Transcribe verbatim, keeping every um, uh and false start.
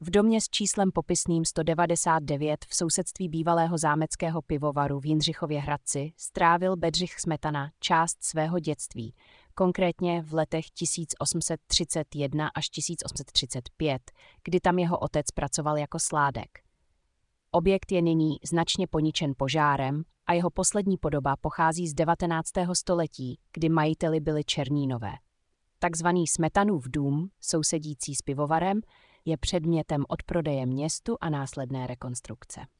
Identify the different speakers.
Speaker 1: V domě s číslem popisným sto devadesát devět v sousedství bývalého zámeckého pivovaru v Jindřichově Hradci strávil Bedřich Smetana část svého dětství, konkrétně v letech tisíc osm set třicet jedna až tisíc osm set třicet pět, kdy tam jeho otec pracoval jako sládek. Objekt je nyní značně poničen požárem a jeho poslední podoba pochází z devatenáctého století, kdy majiteli byli Černínové. Takzvaný Smetanův dům, sousedící s pivovarem, je předmětem odprodeje městu a následné rekonstrukce.